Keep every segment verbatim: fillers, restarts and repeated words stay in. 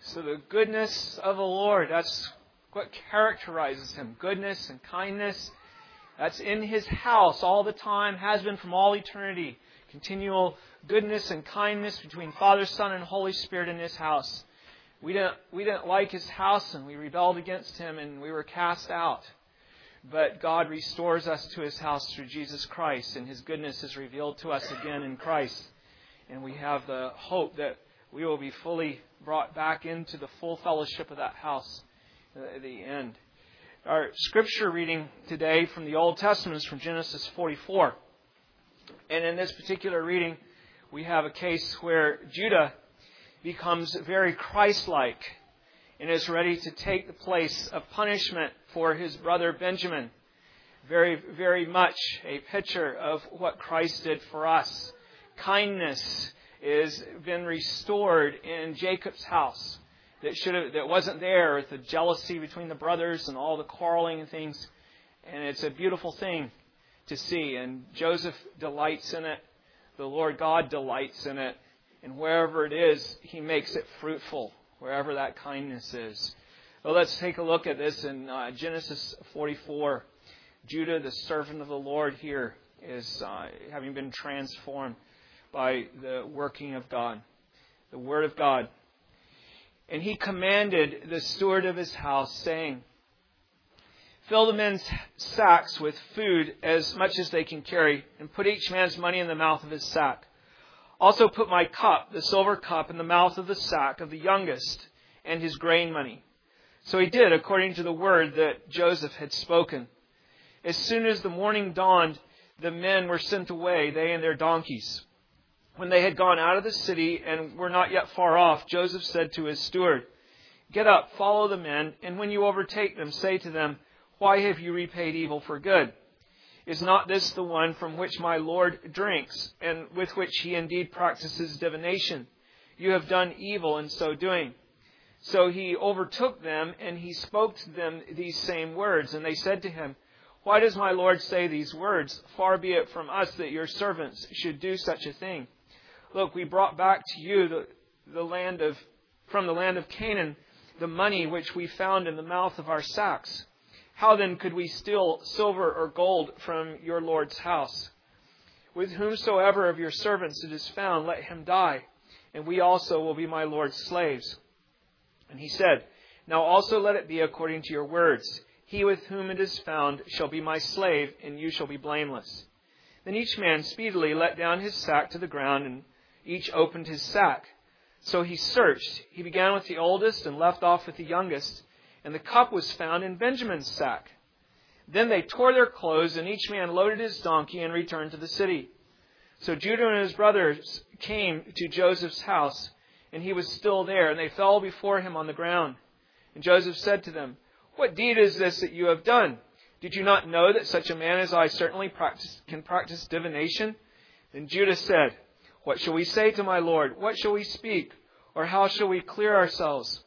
So the goodness of the Lord, that's what characterizes Him. Goodness and kindness. That's in His house all the time, has been from all eternity. Continual goodness and kindness between Father, Son, and Holy Spirit in His house. We didn't, we didn't like His house, and we rebelled against Him, and we were cast out. But God restores us to His house through Jesus Christ, and His goodness is revealed to us again in Christ. And we have the hope that we will be fully brought back into the full fellowship of that house at the end. Our scripture reading today from the Old Testament is from Genesis forty-four. And in this particular reading, we have a case where Judah becomes very Christ-like and is ready to take the place of punishment for his brother Benjamin. Very, very much a picture of what Christ did for us. Kindness is been restored in Jacob's house that should have, that wasn't there, with the jealousy between the brothers and all the quarreling and things. And it's a beautiful thing to see. And Joseph delights in it. The Lord God delights in it. And wherever it is, He makes it fruitful, wherever that kindness is. Well, let's take a look at this in uh, Genesis forty-four. Judah, the servant of the Lord here, is uh, having been transformed by the working of God, the Word of God. And he commanded the steward of his house, saying, "Fill the men's sacks with food as much as they can carry, and put each man's money in the mouth of his sack. Also put my cup, the silver cup, in the mouth of the sack of the youngest, and his grain money." So he did according to the word that Joseph had spoken. As soon as the morning dawned, the men were sent away, they and their donkeys. When they had gone out of the city and were not yet far off, Joseph said to his steward, "Get up, follow the men, and when you overtake them, say to them, 'Why have you repaid evil for good? Is not this the one from which my Lord drinks, and with which he indeed practices divination? You have done evil in so doing.' So he overtook them, and he spoke to them these same words. And they said to him, 'Why does my Lord say these words? Far be it from us that your servants should do such a thing. Look, we brought back to you the, the land of, from the land of Canaan, the money which we found in the mouth of our sacks. How then could we steal silver or gold from your Lord's house? With whomsoever of your servants it is found, let him die, and we also will be my Lord's slaves.' And he said, 'Now also let it be according to your words. He with whom it is found shall be my slave, and you shall be blameless.' Then each man speedily let down his sack to the ground, and each opened his sack. So he searched. He began with the oldest and left off with the youngest. And the cup was found in Benjamin's sack. Then they tore their clothes, and each man loaded his donkey and returned to the city. So Judah and his brothers came to Joseph's house, and he was still there, and they fell before him on the ground. And Joseph said to them, 'What deed is this that you have done? Did you not know that such a man as I certainly practice, can practice divination?' Then Judah said, 'What shall we say to my Lord? What shall we speak? Or how shall we clear ourselves?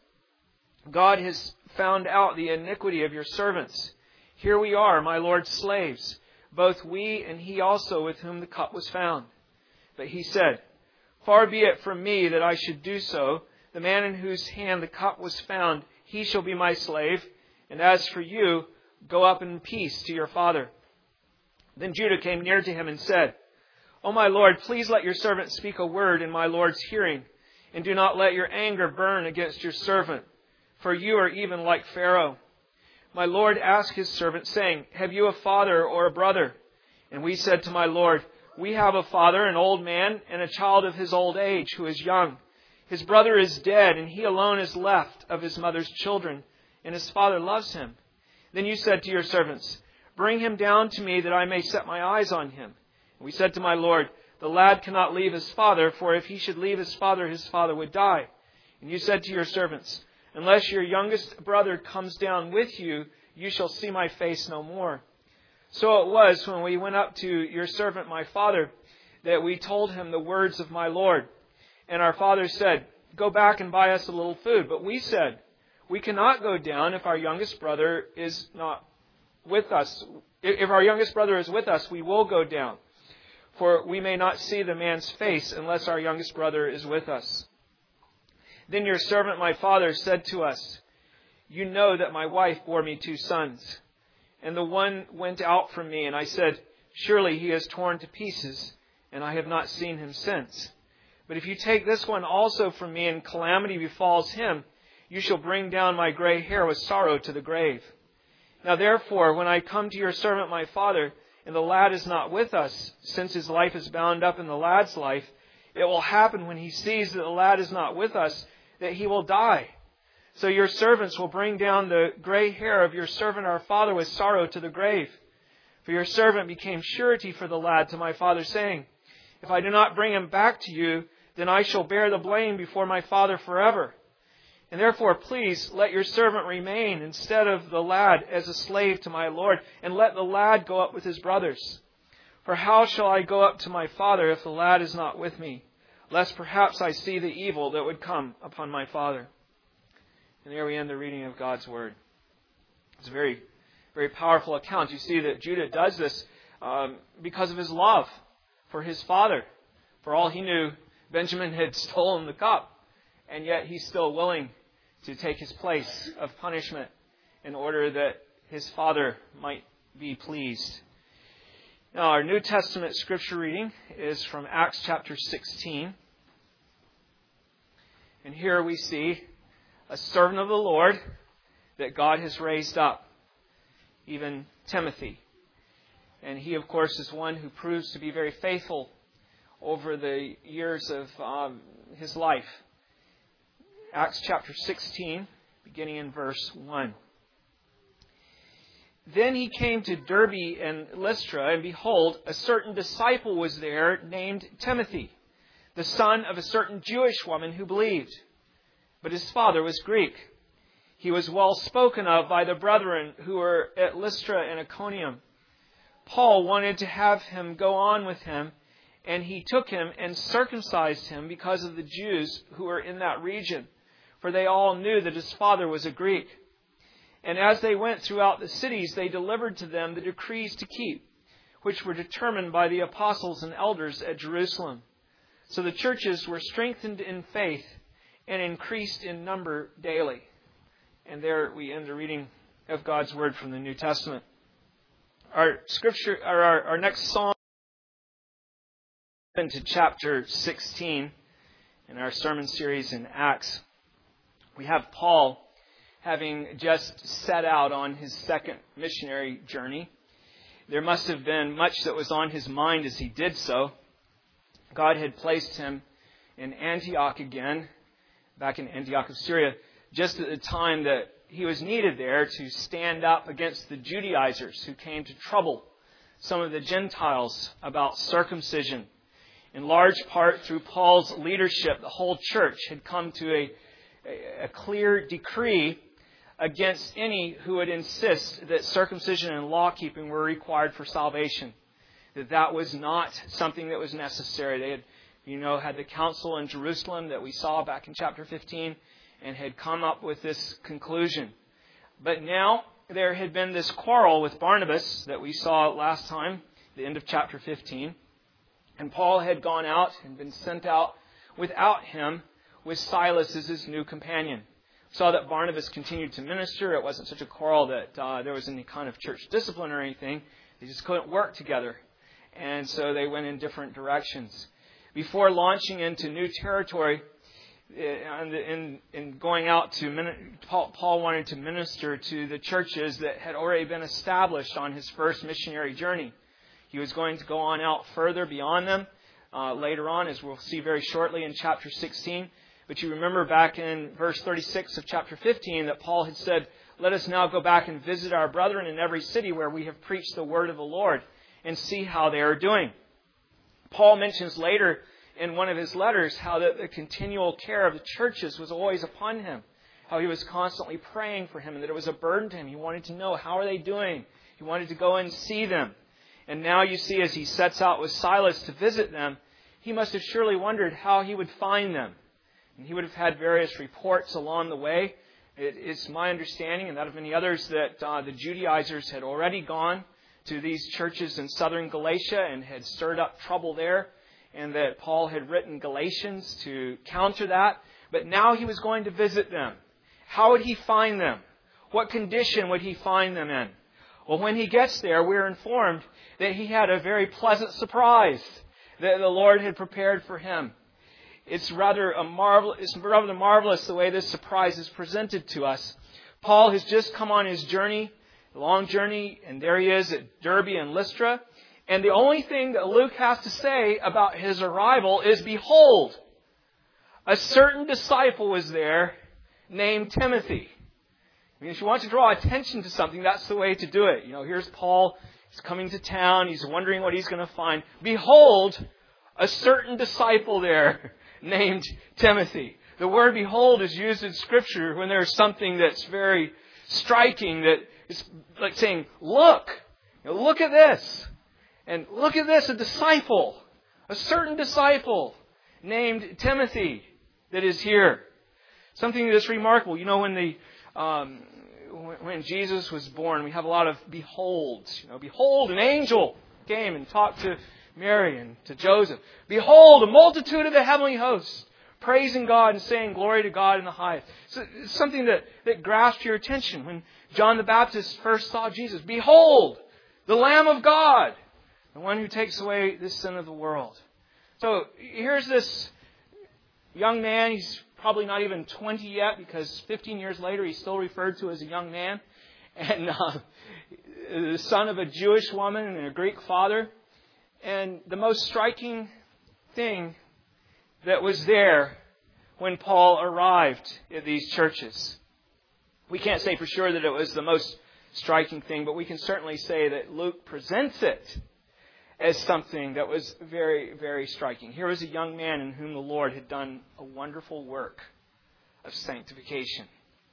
God has found out the iniquity of your servants. Here we are, my Lord's slaves, both we and he also with whom the cup was found.' But he said, 'Far be it from me that I should do so. The man in whose hand the cup was found, he shall be my slave. And as for you, go up in peace to your father.' Then Judah came near to him and said, 'O my Lord, please let your servant speak a word in my Lord's hearing, and do not let your anger burn against your servant, for you are even like Pharaoh. My Lord asked his servant, saying, Have you a father or a brother? And we said to my Lord, We have a father, an old man, and a child of his old age, who is young. His brother is dead, and he alone is left of his mother's children, and his father loves him. Then you said to your servants, Bring him down to me, that I may set my eyes on him. And we said to my Lord, The lad cannot leave his father, for if he should leave his father, his father would die. And you said to your servants, Unless your youngest brother comes down with you, you shall see my face no more. So it was, when we went up to your servant my father, that we told him the words of my Lord. And our father said, Go back and buy us a little food. But we said, We cannot go down if our youngest brother is not with us. If our youngest brother is with us, we will go down. For we may not see the man's face unless our youngest brother is with us. Then your servant my father said to us, you know that my wife bore me two sons, and the one went out from me, and I said, surely he is torn to pieces, and I have not seen him since. But if you take this one also from me, and calamity befalls him, you shall bring down my gray hair with sorrow to the grave. Now therefore, when I come to your servant my father, and the lad is not with us, since his life is bound up in the lad's life, it will happen when he sees that the lad is not with us, that he will die. So your servants will bring down the gray hair of your servant our father with sorrow to the grave. For your servant became surety for the lad to my father, saying, if I do not bring him back to you, then I shall bear the blame before my father forever. And therefore, please let your servant remain instead of the lad as a slave to my Lord, and let the lad go up with his brothers. For how shall I go up to my father if the lad is not with me, lest perhaps I see the evil that would come upon my father? And there we end the reading of God's Word. It's a very, very powerful account. You see that Judah does this um, because of his love for his father. For all he knew, Benjamin had stolen the cup, and yet he's still willing to take his place of punishment in order that his father might be pleased. Now, our New Testament scripture reading is from Acts chapter sixteen. And here we see a servant of the Lord that God has raised up, even Timothy. And he, of course, is one who proves to be very faithful over the years of um, his life. Acts chapter sixteen, beginning in verse one. Then he came to Derbe and Lystra, and behold, a certain disciple was there named Timothy, the son of a certain Jewish woman who believed. But his father was Greek. He was well spoken of by the brethren who were at Lystra and Iconium. Paul wanted to have him go on with him, and he took him and circumcised him because of the Jews who were in that region, for they all knew that his father was a Greek. And as they went throughout the cities, they delivered to them the decrees to keep, which were determined by the apostles and elders at Jerusalem. So the churches were strengthened in faith and increased in number daily. And there we end the reading of God's Word from the New Testament. Our scripture, or our, our next psalm, into chapter sixteen in our sermon series in Acts. We have Paul having just set out on his second missionary journey. There must have been much that was on his mind as he did so. God had placed him in Antioch again, back in Antioch of Syria, just at the time that he was needed there to stand up against the Judaizers who came to trouble some of the Gentiles about circumcision. In large part through Paul's leadership, the whole church had come to a, a, a clear decree against any who would insist that circumcision and law-keeping were required for salvation. That that was not something that was necessary. They had, you know, had the council in Jerusalem that we saw back in chapter fifteen and had come up with this conclusion. But now there had been this quarrel with Barnabas that we saw last time, the end of chapter fifteen. And Paul had gone out and been sent out without him, with Silas as his new companion. We saw that Barnabas continued to minister. It wasn't such a quarrel that uh, there was any kind of church discipline or anything. They just couldn't work together. And so they went in different directions. Before launching into new territory, in, in, in going out to, Paul, Paul wanted to minister to the churches that had already been established on his first missionary journey. He was going to go on out further beyond them uh, later on, as we'll see very shortly in chapter sixteen. But you remember back in verse thirty-six of chapter fifteen that Paul had said, let us now go back and visit our brethren in every city where we have preached the word of the Lord and see how they are doing. Paul mentions later in one of his letters how that the continual care of the churches was always upon him, how he was constantly praying for him and that it was a burden to him. He wanted to know, how are they doing? He wanted to go and see them. And now you see, as he sets out with Silas to visit them, he must have surely wondered how he would find them. And he would have had various reports along the way. It is my understanding, and that of many others, that uh, the Judaizers had already gone to these churches in southern Galatia and had stirred up trouble there, and that Paul had written Galatians to counter that. But now he was going to visit them. How would he find them? What condition would he find them in? Well, when he gets there, we're informed that he had a very pleasant surprise that the Lord had prepared for him. It's rather a marvel, it's rather marvelous the way this surprise is presented to us. Paul has just come on his journey, a long journey, and there he is at Derbe and Lystra. And the only thing that Luke has to say about his arrival is, behold, a certain disciple was there named Timothy. I mean, if you want to draw attention to something, that's the way to do it. You know, here's Paul. He's coming to town. He's wondering what he's going to find. Behold, a certain disciple there named Timothy. The word behold is used in Scripture when there's something that's very striking, that is like saying, look, you know, look at this. And look at this, a disciple, a certain disciple named Timothy that is here. Something that's remarkable. You know, when the um, when Jesus was born, we have a lot of beholds. You know, behold, an angel came and talked to Mary and to Joseph. Behold, a multitude of the heavenly hosts, praising God and saying glory to God in the highest. So it's something that, that grasped your attention when John the Baptist first saw Jesus. Behold, the Lamb of God, the one who takes away the sin of the world. So here's this young man. He's probably not even twenty yet, because fifteen years later he's still referred to as a young man. And uh, the son of a Jewish woman and a Greek father. And the most striking thing that was there when Paul arrived at these churches. We can't say for sure that it was the most striking thing, but we can certainly say that Luke presents it as something that was very, very striking. Here was a young man in whom the Lord had done a wonderful work of sanctification.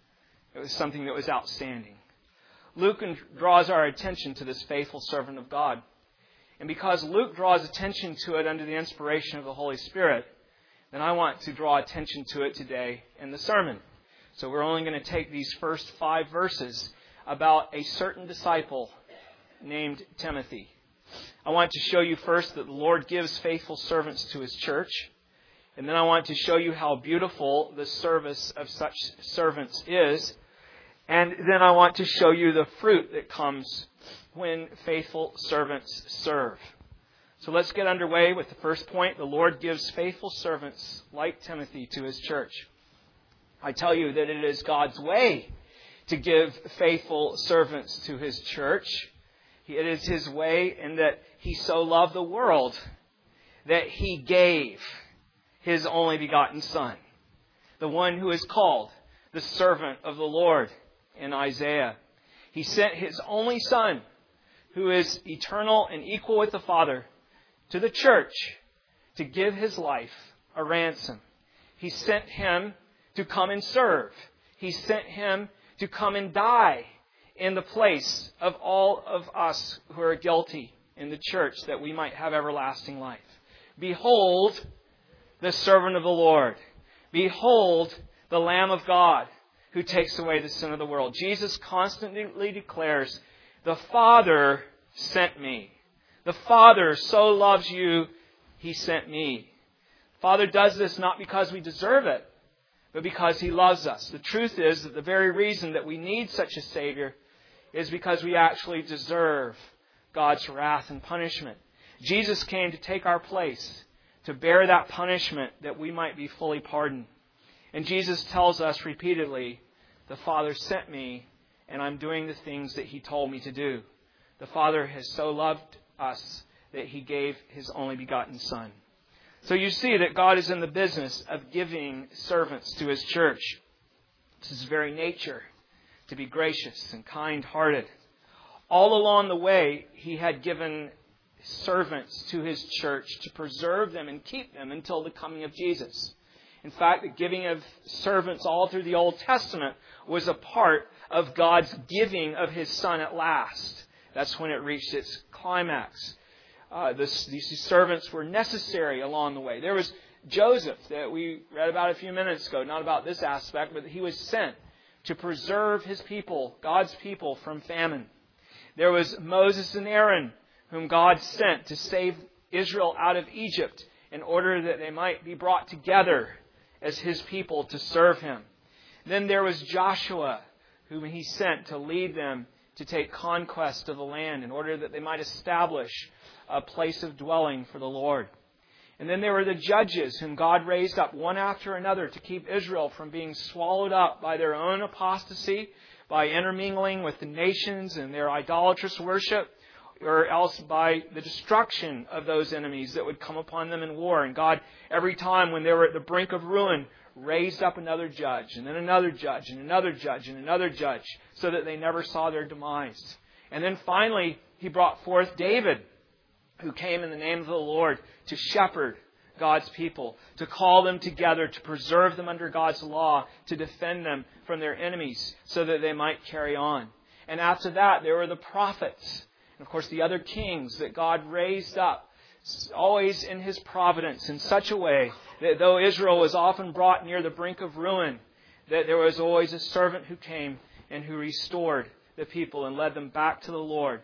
It was something that was outstanding. Luke draws our attention to this faithful servant of God. And because Luke draws attention to it under the inspiration of the Holy Spirit, then I want to draw attention to it today in the sermon. So we're only going to take these first five verses about a certain disciple named Timothy. I want to show you first that the Lord gives faithful servants to His church. And then I want to show you how beautiful the service of such servants is. And then I want to show you the fruit that comes when faithful servants serve. So let's get underway with the first point. The Lord gives faithful servants like Timothy to His church. I tell you that it is God's way to give faithful servants to His church. It is His way in that He so loved the world that He gave His only begotten Son, the one who is called the servant of the Lord in Isaiah. He sent His only Son, who is eternal and equal with the Father, to the church to give His life a ransom. He sent Him to come and serve. He sent Him to come and die in the place of all of us who are guilty in the church, that we might have everlasting life. Behold the servant of the Lord. Behold the Lamb of God who takes away the sin of the world. Jesus constantly declares, the Father sent me. The Father so loves you, He sent me. Father does this not because we deserve it, but because He loves us. The truth is that the very reason that we need such a Savior is because we actually deserve God's wrath and punishment. Jesus came to take our place, to bear that punishment that we might be fully pardoned. And Jesus tells us repeatedly, the Father sent me, and I'm doing the things that He told me to do. The Father has so loved us that He gave His only begotten Son. So you see that God is in the business of giving servants to His church. It's His very nature to be gracious and kind-hearted. All along the way, He had given servants to His church to preserve them and keep them until the coming of Jesus. In fact, the giving of servants all through the Old Testament was a part of God's giving of His Son at last. That's when it reached its climax. Uh, this, these servants were necessary along the way. There was Joseph that we read about a few minutes ago, not about this aspect, but he was sent to preserve his people, God's people, from famine. There was Moses and Aaron, whom God sent to save Israel out of Egypt in order that they might be brought together as His people to serve Him. Then there was Joshua, whom He sent to lead them to take conquest of the land in order that they might establish a place of dwelling for the Lord. And then there were the judges whom God raised up one after another to keep Israel from being swallowed up by their own apostasy, by intermingling with the nations and their idolatrous worship, or else by the destruction of those enemies that would come upon them in war. And God, every time when they were at the brink of ruin, raised up another judge, and then another judge, and another judge, and another judge, so that they never saw their demise. And then finally, He brought forth David, who came in the name of the Lord to shepherd God's people, to call them together, to preserve them under God's law, to defend them from their enemies, so that they might carry on. And after that, there were the prophets, and of course the other kings that God raised up, always in His providence, in such a way that though Israel was often brought near the brink of ruin, that there was always a servant who came and who restored the people and led them back to the Lord.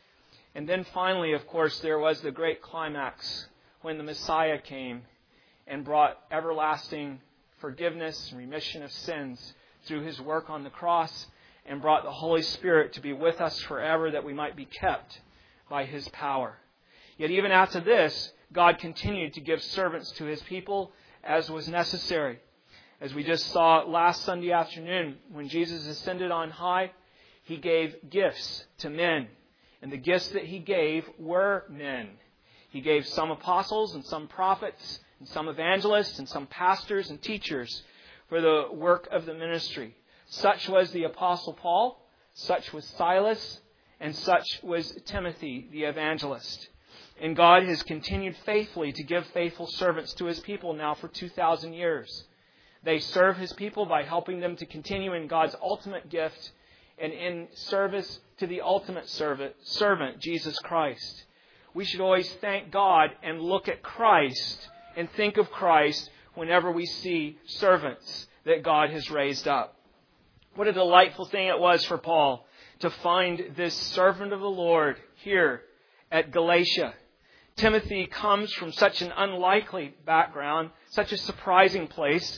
And then finally, of course, there was the great climax when the Messiah came and brought everlasting forgiveness and remission of sins through His work on the cross, and brought the Holy Spirit to be with us forever, that we might be kept by His power. Yet even after this, God continued to give servants to His people as was necessary. As we just saw last Sunday afternoon, when Jesus ascended on high, He gave gifts to men. And the gifts that He gave were men. He gave some apostles and some prophets and some evangelists and some pastors and teachers for the work of the ministry. Such was the Apostle Paul, such was Silas, and such was Timothy the evangelist. And God has continued faithfully to give faithful servants to His people now for two thousand years. They serve His people by helping them to continue in God's ultimate gift and in service to the ultimate servant, servant, Jesus Christ. We should always thank God and look at Christ and think of Christ whenever we see servants that God has raised up. What a delightful thing it was for Paul to find this servant of the Lord here at Galatia. Timothy comes from such an unlikely background, such a surprising place.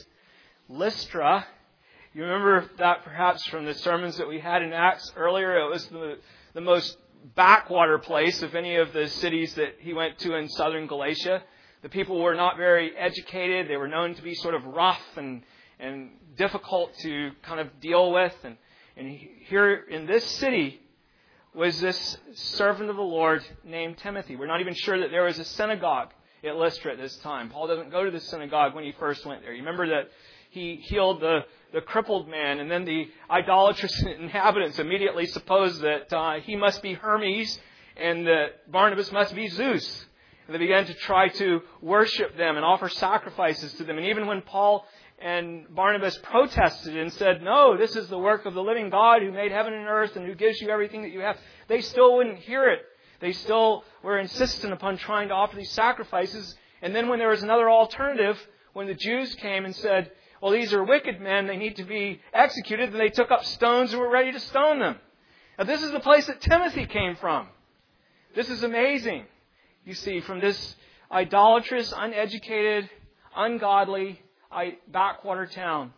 Lystra, you remember that perhaps from the sermons that we had in Acts earlier. It was the, the most backwater place of any of the cities that he went to in southern Galatia. The people were not very educated. They were known to be sort of rough and, and difficult to kind of deal with. And, and here in this city was this servant of the Lord named Timothy. We're not even sure that there was a synagogue at Lystra at this time. Paul doesn't go to the synagogue when he first went there. You remember that he healed the, the crippled man, and then the idolatrous inhabitants immediately supposed that uh, he must be Hermes and that Barnabas must be Zeus. And they began to try to worship them and offer sacrifices to them. And even when Paul and Barnabas protested and said, no, this is the work of the living God who made heaven and earth and who gives you everything that you have, they still wouldn't hear it. They still were insistent upon trying to offer these sacrifices. And then when there was another alternative, when the Jews came and said, well, these are wicked men, they need to be executed, then they took up stones and were ready to stone them. Now this is the place that Timothy came from. This is amazing. You see, from this idolatrous, uneducated, ungodly, backwater town.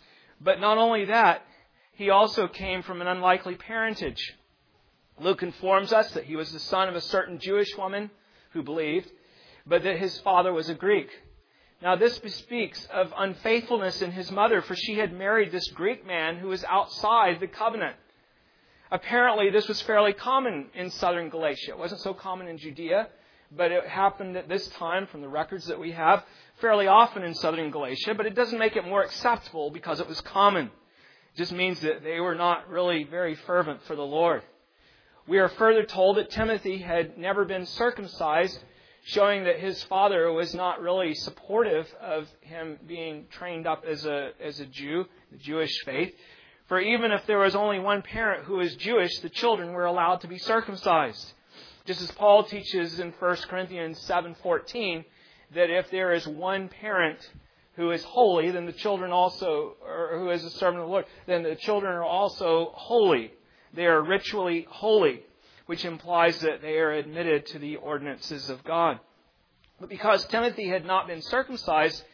But not only that, he also came from an unlikely parentage. Luke informs us that he was the son of a certain Jewish woman who believed, but that his father was a Greek. Now this bespeaks of unfaithfulness in his mother, for she had married this Greek man who was outside the covenant. Apparently this was fairly common in southern Galatia. It wasn't so common in Judea, but it happened at this time, from the records that we have, fairly often in southern Galatia. But it doesn't make it more acceptable because it was common. It just means that they were not really very fervent for the Lord. We are further told that Timothy had never been circumcised, showing that his father was not really supportive of him being trained up as a, as a Jew, the Jewish faith. For even if there was only one parent who was Jewish, the children were allowed to be circumcised. Just as Paul teaches in First Corinthians seven fourteen, that if there is one parent who is holy, then the children also, or who is a servant of the Lord, then the children are also holy. They are ritually holy, which implies that they are admitted to the ordinances of God. But because Timothy had not been circumcised,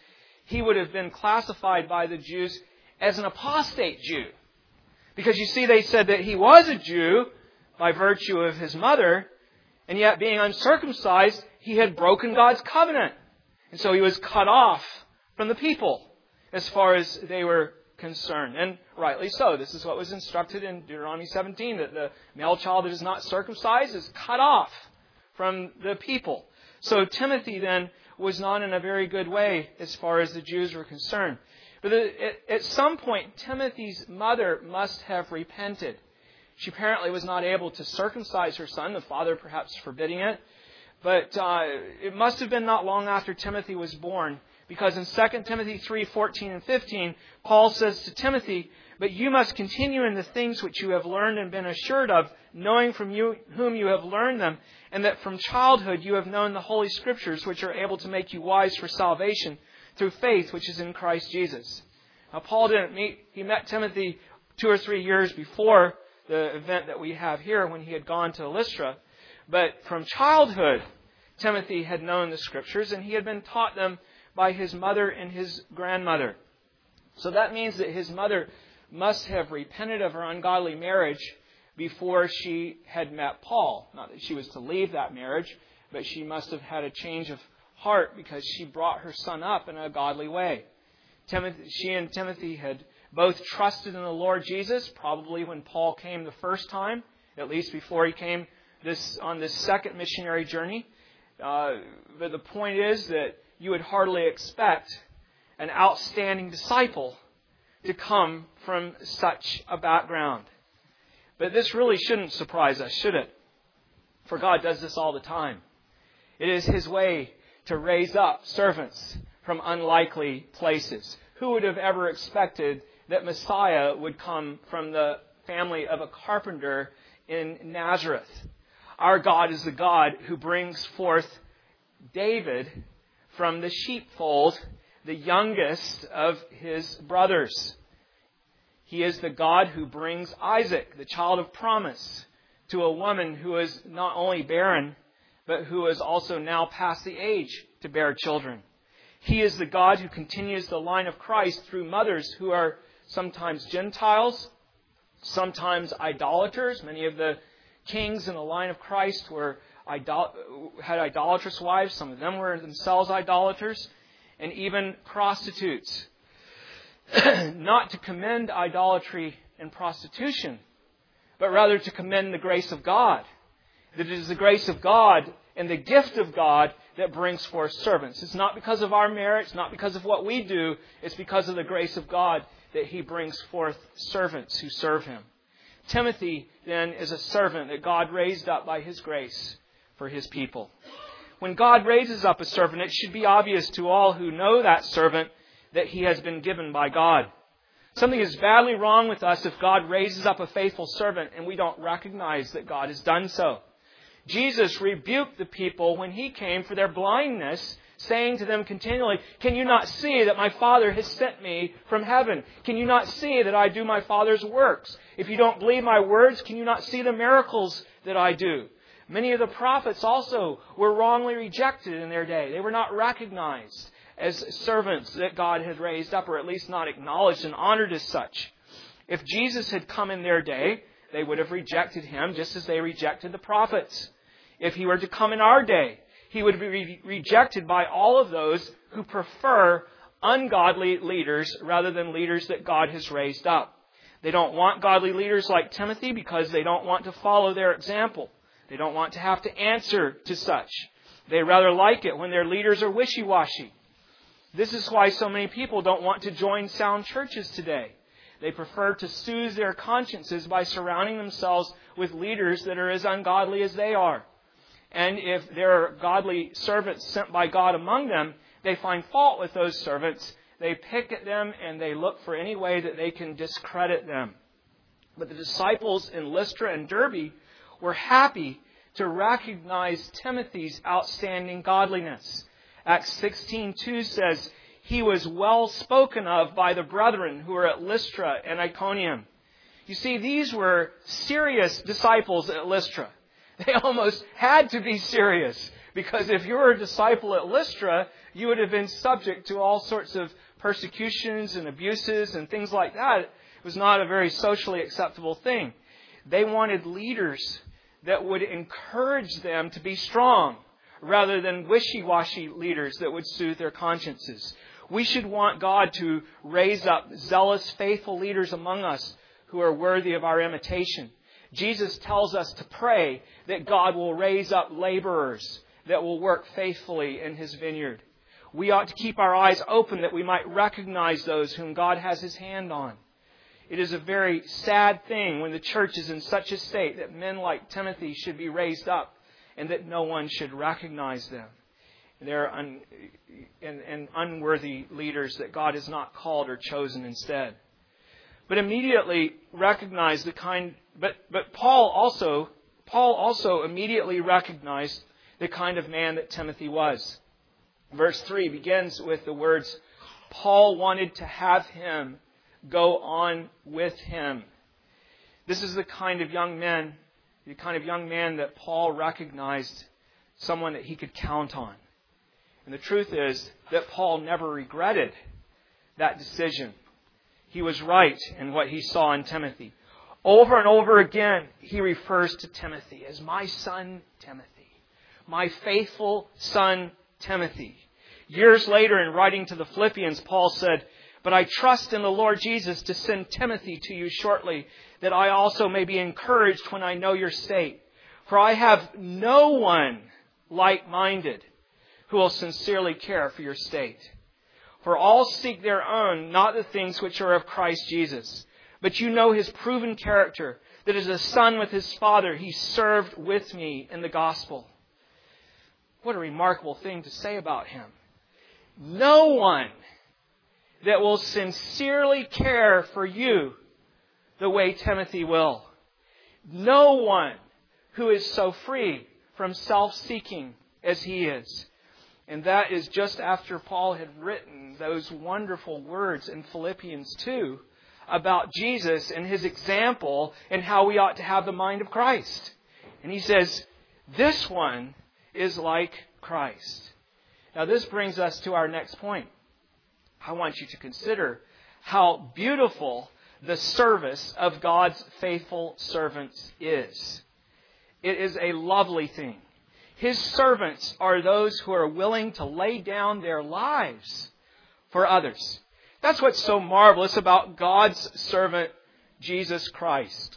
he would have been classified by the Jews as an apostate Jew. Because you see, they said that he was a Jew by virtue of his mother, and yet being uncircumcised, he had broken God's covenant. And so he was cut off from the people as far as they were concerned. And rightly so. This is what was instructed in Deuteronomy seventeen, that the male child that is not circumcised is cut off from the people. So Timothy then was not in a very good way as far as the Jews were concerned. But at some point, Timothy's mother must have repented. She apparently was not able to circumcise her son, the father perhaps forbidding it. But uh, it must have been not long after Timothy was born, because in Second Timothy three, fourteen and fifteen, Paul says to Timothy, "But you must continue in the things which you have learned and been assured of, knowing from you whom you have learned them, and that from childhood you have known the Holy Scriptures, which are able to make you wise for salvation through faith which is in Christ Jesus." Now, Paul didn't meet, he met Timothy two or three years before the event that we have here when he had gone to Lystra. But from childhood, Timothy had known the Scriptures, and he had been taught them by his mother and his grandmother. So that means that his mother must have repented of her ungodly marriage before she had met Paul. Not that she was to leave that marriage, but she must have had a change of heart because she brought her son up in a godly way. Timothy, she and Timothy had both trusted in the Lord Jesus, probably when Paul came the first time, at least before he came this on this second missionary journey. Uh, but the point is that you would hardly expect an outstanding disciple to come from such a background. But this really shouldn't surprise us, should it? For God does this all the time. It is His way to raise up servants from unlikely places. Who would have ever expected that Messiah would come from the family of a carpenter in Nazareth? Our God is the God who brings forth David from the sheepfold, the youngest of his brothers. He is the God who brings Isaac, the child of promise, to a woman who is not only barren, but who is also now past the age to bear children. He is the God who continues the line of Christ through mothers who are sometimes Gentiles, sometimes idolaters. Many of the kings in the line of Christ were idol- had idolatrous wives. Some of them were themselves idolaters, and even prostitutes. Not to commend idolatry and prostitution, but rather to commend the grace of God. That it is the grace of God and the gift of God that brings forth servants. It's not because of our merit, it's not because of what we do, it's because of the grace of God that He brings forth servants who serve Him. Timothy, then, is a servant that God raised up by His grace for His people. When God raises up a servant, it should be obvious to all who know that servant that he has been given by God. Something is badly wrong with us if God raises up a faithful servant and we don't recognize that God has done so. Jesus rebuked the people when He came for their blindness, saying to them continually, "Can you not see that my Father has sent me from heaven? Can you not see that I do my Father's works? If you don't believe my words, can you not see the miracles that I do?" Many of the prophets also were wrongly rejected in their day. They were not recognized as servants that God had raised up, or at least not acknowledged and honored as such. If Jesus had come in their day, they would have rejected Him just as they rejected the prophets. If He were to come in our day, He would be re- rejected by all of those who prefer ungodly leaders rather than leaders that God has raised up. They don't want godly leaders like Timothy because they don't want to follow their example. They don't want to have to answer to such. They rather like it when their leaders are wishy-washy. This is why so many people don't want to join sound churches today. They prefer to soothe their consciences by surrounding themselves with leaders that are as ungodly as they are. And if there are godly servants sent by God among them, they find fault with those servants. They pick at them and they look for any way that they can discredit them. But the disciples in Lystra and Derbe were happy to recognize Timothy's outstanding godliness. Acts sixteen two says, "He was well spoken of by the brethren who were at Lystra and Iconium." You see, these were serious disciples at Lystra. They almost had to be serious, because if you were a disciple at Lystra, you would have been subject to all sorts of persecutions and abuses and things like that. It was not a very socially acceptable thing. They wanted leaders that would encourage them to be strong, rather than wishy-washy leaders that would soothe their consciences. We should want God to raise up zealous, faithful leaders among us who are worthy of our imitation. Jesus tells us to pray that God will raise up laborers that will work faithfully in His vineyard. We ought to keep our eyes open that we might recognize those whom God has His hand on. It is a very sad thing when the church is in such a state that men like Timothy should be raised up and that no one should recognize them. They're un, and, and unworthy leaders that God has not called or chosen instead. But immediately recognize the kind. But but Paul also Paul also immediately recognized the kind of man that Timothy was. Verse three begins with the words, Paul wanted to have him go on with him. This is the kind of young man, the kind of young man that Paul recognized, someone that he could count on. And the truth is that Paul never regretted that decision. He was right in what he saw in Timothy. Over and over again, he refers to Timothy as my son Timothy, my faithful son Timothy. Years later, in writing to the Philippians, Paul said, but I trust in the Lord Jesus to send Timothy to you shortly, that I also may be encouraged when I know your state. For I have no one like-minded who will sincerely care for your state. For all seek their own, not the things which are of Christ Jesus. But you know his proven character, that as a son with his father, he served with me in the gospel. What a remarkable thing to say about him. No one that will sincerely care for you the way Timothy will. No one who is so free from self-seeking as he is. And that is just after Paul had written those wonderful words in Philippians two about Jesus and his example and how we ought to have the mind of Christ. And he says, this one is like Christ. Now this brings us to our next point. I want you to consider how beautiful the service of God's faithful servants is. It is a lovely thing. His servants are those who are willing to lay down their lives for others. That's what's so marvelous about God's servant, Jesus Christ.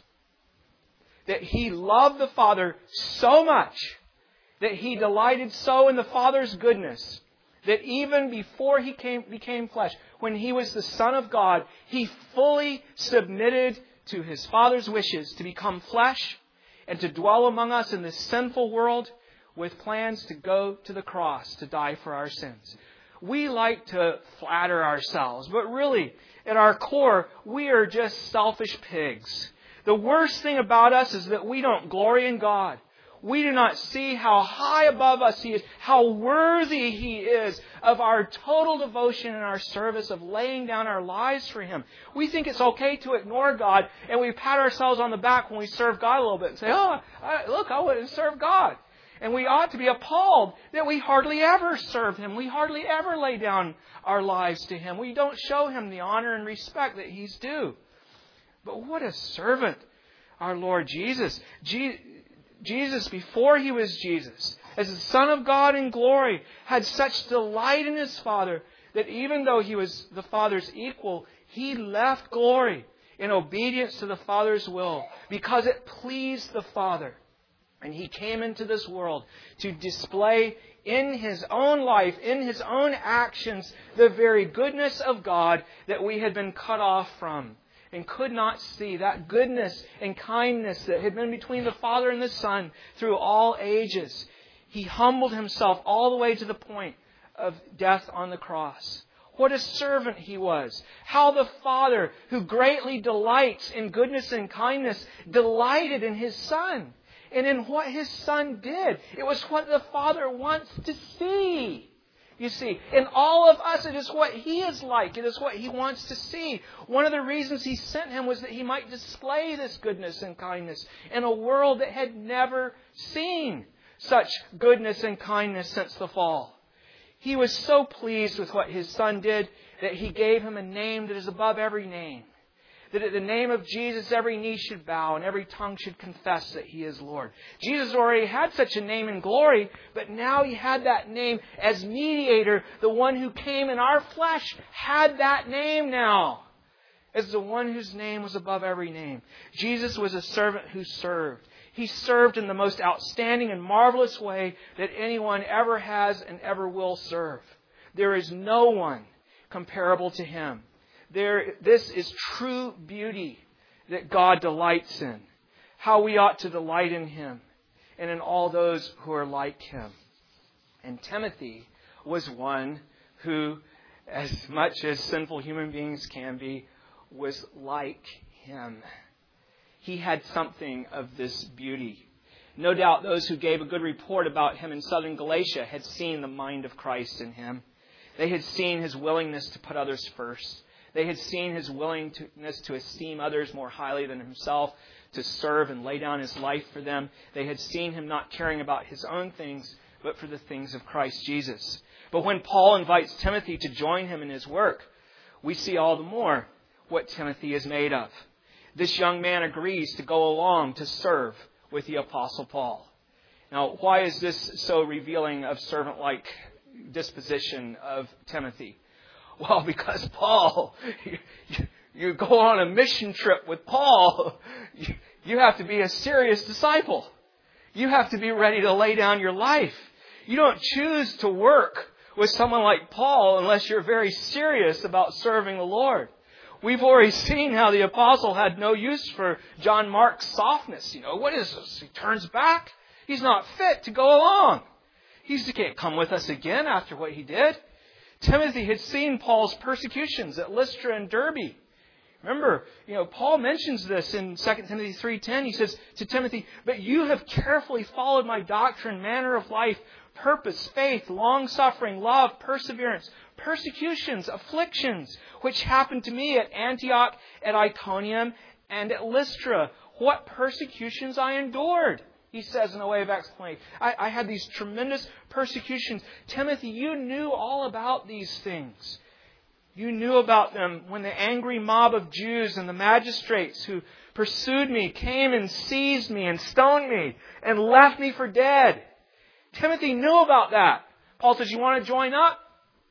That He loved the Father so much, that He delighted so in the Father's goodness, that even before He came, became flesh, when He was the Son of God, He fully submitted to His Father's wishes to become flesh and to dwell among us in this sinful world with plans to go to the cross to die for our sins. We like to flatter ourselves, but really, at our core, we are just selfish pigs. The worst thing about us is that we don't glory in God. We do not see how high above us He is, how worthy He is of our total devotion and our service of laying down our lives for Him. We think it's okay to ignore God, and we pat ourselves on the back when we serve God a little bit and say, oh, I, look, I wouldn't serve God. And we ought to be appalled that we hardly ever serve Him. We hardly ever lay down our lives to Him. We don't show Him the honor and respect that He's due. But what a servant our Lord Jesus. Je- Jesus, before He was Jesus, as the Son of God in glory, had such delight in His Father that even though He was the Father's equal, He left glory in obedience to the Father's will because it pleased the Father. And He came into this world to display in His own life, in His own actions, the very goodness of God that we had been cut off from and could not see. That goodness and kindness that had been between the Father and the Son through all ages. He humbled Himself all the way to the point of death on the cross. What a servant He was. How the Father, who greatly delights in goodness and kindness, delighted in His Son. And in what His Son did. It was what the Father wants to see. You see, in all of us, it is what He is like. It is what He wants to see. One of the reasons He sent Him was that He might display this goodness and kindness in a world that had never seen such goodness and kindness since the fall. He was so pleased with what his son did that he gave him a name that is above every name. That at the name of Jesus, every knee should bow and every tongue should confess that He is Lord. Jesus already had such a name in glory, but now He had that name as mediator. The one who came in our flesh had that name now as the one whose name was above every name. Jesus was a servant who served. He served in the most outstanding and marvelous way that anyone ever has and ever will serve. There is no one comparable to Him. There, this is true beauty that God delights in. How we ought to delight in Him and in all those who are like Him. And Timothy was one who, as much as sinful human beings can be, was like Him. He had something of this beauty. No doubt those who gave a good report about him in southern Galatia had seen the mind of Christ in him. They had seen His willingness to put others first. They had seen His willingness to esteem others more highly than Himself, to serve and lay down His life for them. They had seen Him not caring about His own things, but for the things of Christ Jesus. But when Paul invites Timothy to join him in his work, we see all the more what Timothy is made of. This young man agrees to go along to serve with the Apostle Paul. Now, why is this so revealing of servant-like disposition of Timothy? Well, because Paul, you, you go on a mission trip with Paul, you, you have to be a serious disciple. You have to be ready to lay down your life. You don't choose to work with someone like Paul unless you're very serious about serving the Lord. We've already seen how the apostle had no use for John Mark's softness. You know, what is this? He turns back. He's not fit to go along. He can't come with us again after what he did. Timothy had seen Paul's persecutions at Lystra and Derbe. Remember, you know, Paul mentions this in Second Timothy three ten. He says to Timothy, "But you have carefully followed my doctrine, manner of life, purpose, faith, long-suffering, love, perseverance, persecutions, afflictions, which happened to me at Antioch, at Iconium, and at Lystra. What persecutions I endured," he says in a way of explanation. I, I had these tremendous persecutions. Timothy, you knew all about these things. You knew about them when the angry mob of Jews and the magistrates who pursued me came and seized me and stoned me and left me for dead. Timothy knew about that. Paul says, you want to join up?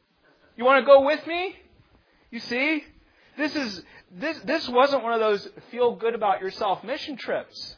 You want to go with me? You see, this is this this wasn't one of those feel good about yourself mission trips.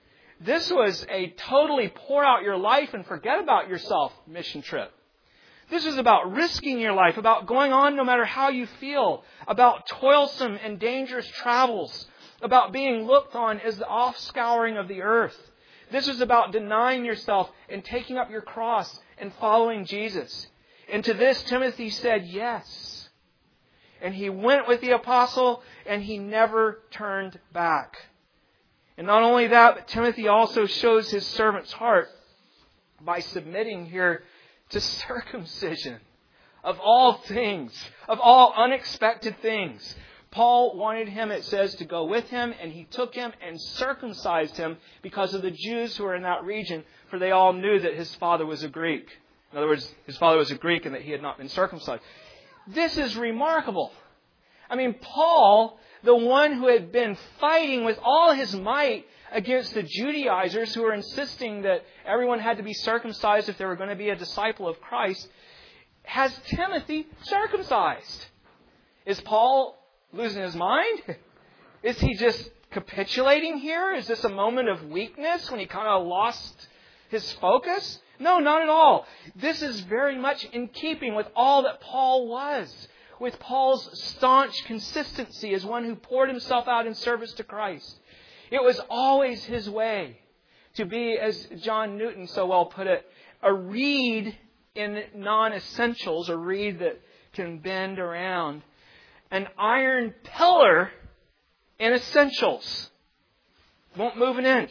This was a totally pour out your life and forget about yourself mission trip. This is about risking your life, about going on no matter how you feel, about toilsome and dangerous travels, about being looked on as the offscouring of the earth. This is about denying yourself and taking up your cross and following Jesus. And to this, Timothy said yes. And he went with the apostle and he never turned back. And not only that, but Timothy also shows his servant's heart by submitting here to circumcision. Of all things, of all unexpected things. Paul wanted him, it says, to go with him, and he took him and circumcised him because of the Jews who were in that region, for they all knew that his father was a Greek. In other words, his father was a Greek and that he had not been circumcised. This is remarkable. I mean, Paul, the one who had been fighting with all his might against the Judaizers who were insisting that everyone had to be circumcised if they were going to be a disciple of Christ, has Timothy circumcised. Is Paul losing his mind? Is he just capitulating here? Is this a moment of weakness when he kind of lost his focus? No, not at all. This is very much in keeping with all that Paul was, with Paul's staunch consistency as one who poured himself out in service to Christ. It was always his way to be, as John Newton so well put it, a reed in non-essentials, a reed that can bend around, an iron pillar in essentials. Won't move an inch.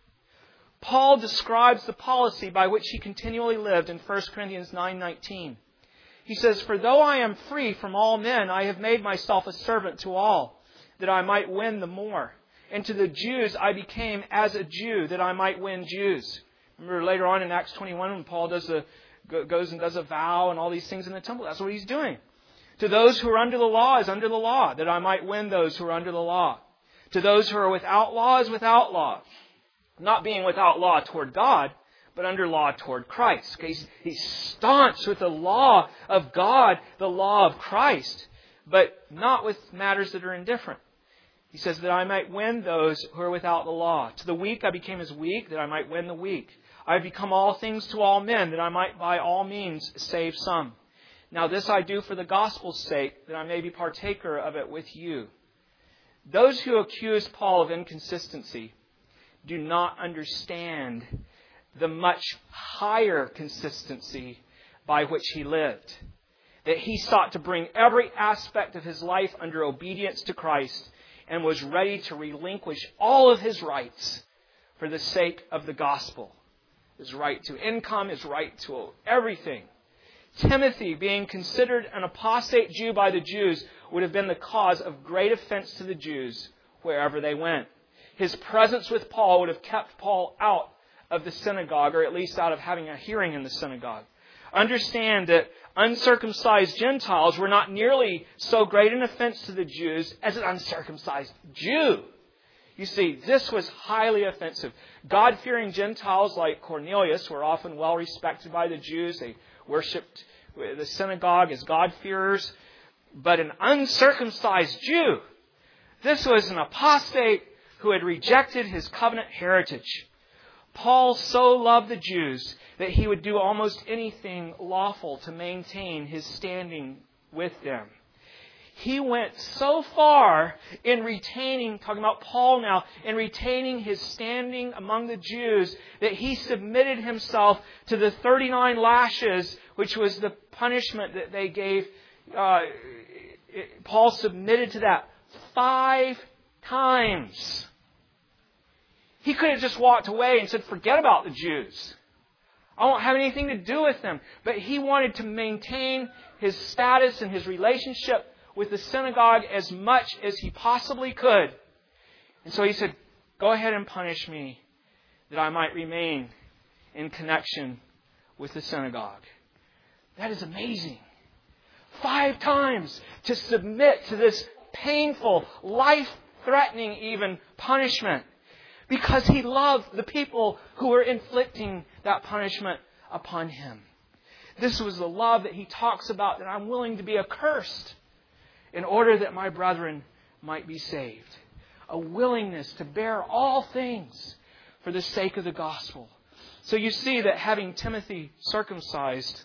Paul describes the policy by which he continually lived in First Corinthians nine nineteen. He says, "For though I am free from all men, I have made myself a servant to all, that I might win the more. And to the Jews I became as a Jew, that I might win Jews." Remember later on in Acts twenty-one when Paul does the goes and does a vow and all these things in the temple. That's what he's doing. To those who are under the law is under the law, that I might win those who are under the law. To those who are without law is without law. Not being without law toward God, but under law toward Christ. Okay? He's, he's staunch with the law of God, the law of Christ, but not with matters that are indifferent. He says that I might win those who are without the law. To the weak I became as weak, that I might win the weak. I have become all things to all men, that I might by all means save some. Now this I do for the gospel's sake, that I may be partaker of it with you. Those who accuse Paul of inconsistency do not understand the much higher consistency by which he lived. That he sought to bring every aspect of his life under obedience to Christ and was ready to relinquish all of his rights for the sake of the gospel. His right to income, his right to everything. Timothy, being considered an apostate Jew by the Jews, would have been the cause of great offense to the Jews wherever they went. His presence with Paul would have kept Paul out of the synagogue, or at least out of having a hearing in the synagogue. Understand that uncircumcised Gentiles were not nearly so great an offense to the Jews as an uncircumcised Jew. You see, this was highly offensive. God-fearing Gentiles like Cornelius were often well respected by the Jews. They worshipped the synagogue as God-fearers. But an uncircumcised Jew, this was an apostate who had rejected his covenant heritage. Paul so loved the Jews that he would do almost anything lawful to maintain his standing with them. He went so far in retaining, talking about Paul now, in retaining his standing among the Jews, that he submitted himself to the thirty-nine lashes, which was the punishment that they gave. Uh, it, Paul submitted to that five times. He could have just walked away and said, forget about the Jews. I won't have anything to do with them. But he wanted to maintain his status and his relationship with the synagogue as much as he possibly could. And so he said, go ahead and punish me that I might remain in connection with the synagogue. That is amazing. Five times to submit to this painful, life-threatening even punishment. Because he loved the people who were inflicting that punishment upon him. This was the love that he talks about, that I'm willing to be accursed in order that my brethren might be saved. A willingness to bear all things for the sake of the gospel. So you see that having Timothy circumcised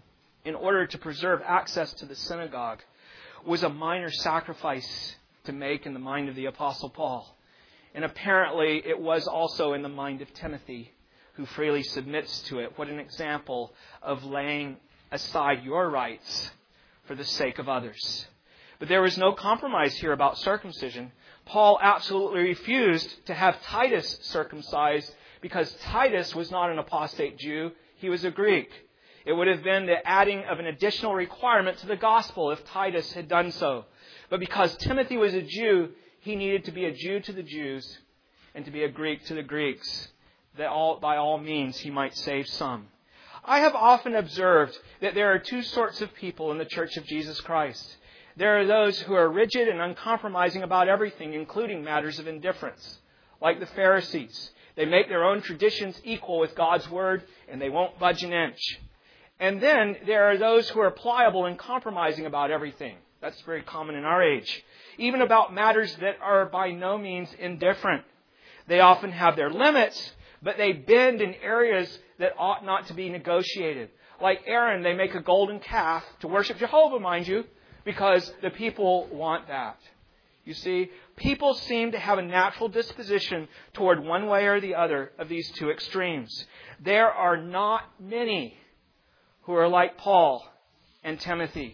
in order to preserve access to the synagogue was a minor sacrifice to make in the mind of the Apostle Paul. And apparently it was also in the mind of Timothy, who freely submits to it. What an example of laying aside your rights for the sake of others. But there was no compromise here about circumcision. Paul absolutely refused to have Titus circumcised because Titus was not an apostate Jew. He was a Greek. It would have been the adding of an additional requirement to the gospel if Titus had done so. But because Timothy was a Jew, he needed to be a Jew to the Jews and to be a Greek to the Greeks, that all, by all means he might save some. I have often observed that there are two sorts of people in the Church of Jesus Christ. There are those who are rigid and uncompromising about everything, including matters of indifference, like the Pharisees. They make their own traditions equal with God's Word, and they won't budge an inch. And then there are those who are pliable and compromising about everything. That's very common in our age. Even about matters that are by no means indifferent. They often have their limits, but they bend in areas that ought not to be negotiated. Like Aaron, they make a golden calf to worship Jehovah, mind you, because the people want that. You see, people seem to have a natural disposition toward one way or the other of these two extremes. There are not many who are like Paul and Timothy.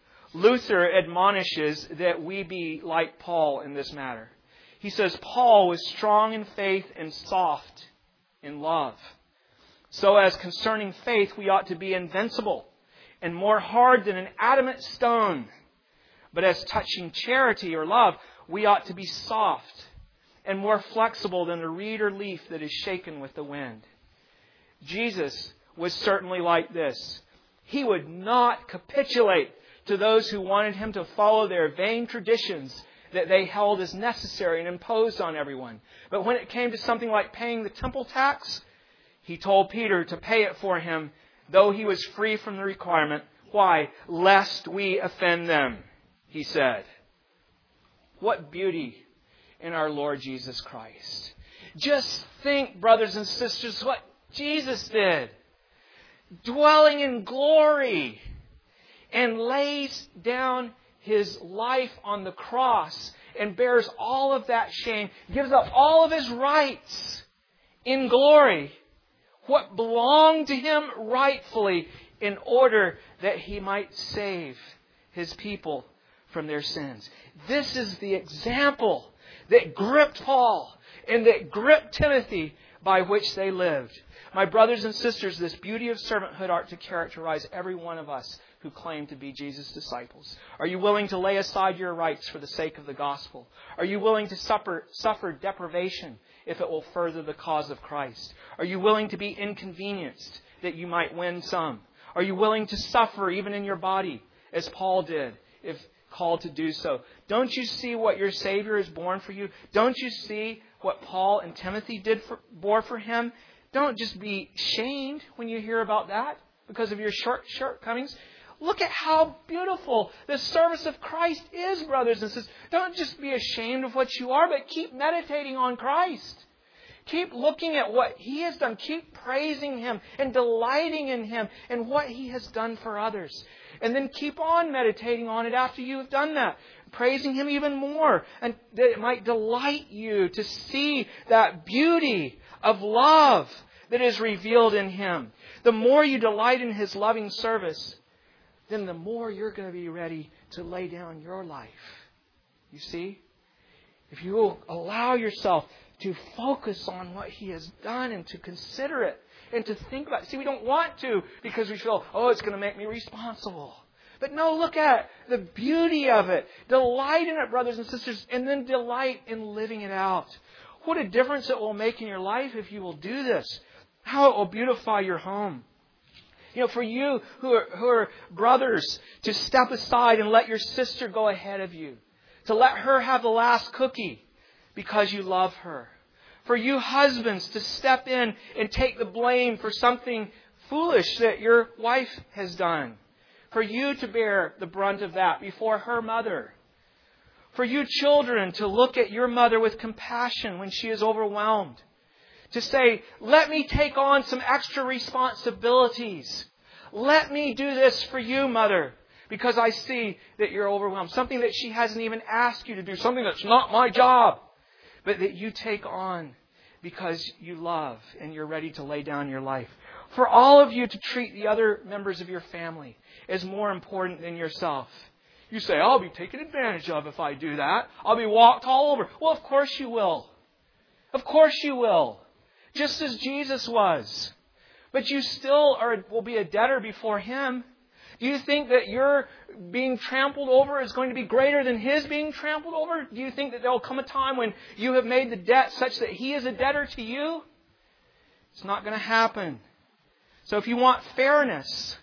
Luther admonishes that we be like Paul in this matter. He says Paul was strong in faith and soft in love. So as concerning faith, we ought to be invincible and more hard than an adamant stone. But as touching charity or love, we ought to be soft and more flexible than a reed or leaf that is shaken with the wind. Jesus was certainly like this. He would not capitulate to those who wanted him to follow their vain traditions that they held as necessary and imposed on everyone. But when it came to something like paying the temple tax, he told Peter to pay it for him, though he was free from the requirement. Why? Lest we offend them, he said. What beauty in our Lord Jesus Christ. Just think, brothers and sisters, what Jesus did. Dwelling in glory, and lays down his life on the cross and bears all of that shame, gives up all of his rights in glory, what belonged to him rightfully, in order that he might save his people from their sins. This is the example that gripped Paul and that gripped Timothy, by which they lived. My brothers and sisters, this beauty of servanthood ought to characterize every one of us who claim to be Jesus' disciples. Are you willing to lay aside your rights for the sake of the gospel? Are you willing to suffer, suffer deprivation if it will further the cause of Christ? Are you willing to be inconvenienced that you might win some? Are you willing to suffer even in your body, as Paul did, if called to do so? Don't you see what your Savior has borne for you? Don't you see what Paul and Timothy did for, bore for him? Don't just be shamed when you hear about that because of your short shortcomings. Look at how beautiful the service of Christ is, brothers and sisters. Don't just be ashamed of what you are, but keep meditating on Christ. Keep looking at what He has done. Keep praising Him and delighting in Him and what He has done for others. And then keep on meditating on it after you have done that. Praising Him even more. And that it might delight you to see that beauty of love that is revealed in Him. The more you delight in His loving service, then the more you're going to be ready to lay down your life. You see? If you will allow yourself to focus on what He has done and to consider it and to think about it. See, we don't want to because we feel, oh, it's going to make me responsible. But no, look at the beauty of it. Delight in it, brothers and sisters, and then delight in living it out. What a difference it will make in your life if you will do this. How it will beautify your home. You know, for you who are, who are brothers, to step aside and let your sister go ahead of you. To let her have the last cookie because you love her. For you husbands to step in and take the blame for something foolish that your wife has done. For you to bear the brunt of that before her mother. For you children to look at your mother with compassion when she is overwhelmed. To say, let me take on some extra responsibilities. Let me do this for you, mother, because I see that you're overwhelmed. Something that she hasn't even asked you to do. Something that's not my job. But that you take on because you love and you're ready to lay down your life. For all of you to treat the other members of your family as more important than yourself. You say, I'll be taken advantage of if I do that. I'll be walked all over. Well, of course you will. Of course you will. Just as Jesus was. But you still are will be a debtor before Him. Do you think that your being trampled over is going to be greater than His being trampled over? Do you think that there will come a time when you have made the debt such that He is a debtor to you? It's not going to happen. So if you want fairness,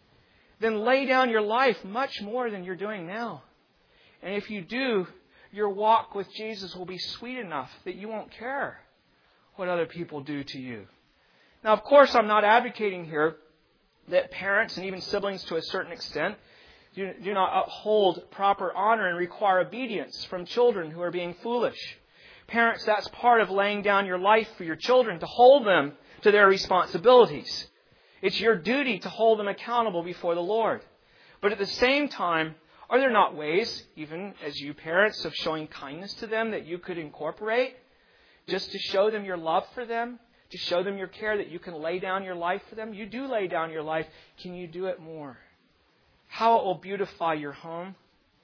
then lay down your life much more than you're doing now. And if you do, your walk with Jesus will be sweet enough that you won't care what other people do to you. Now, of course, I'm not advocating here that parents and even siblings to a certain extent do, do not uphold proper honor and require obedience from children who are being foolish. Parents, that's part of laying down your life for your children, to hold them to their responsibilities. It's your duty to hold them accountable before the Lord. But at the same time, are there not ways, even as you parents, of showing kindness to them that you could incorporate? Just to show them your love for them? To show them your care, that you can lay down your life for them? You do lay down your life. Can you do it more? How it will beautify your home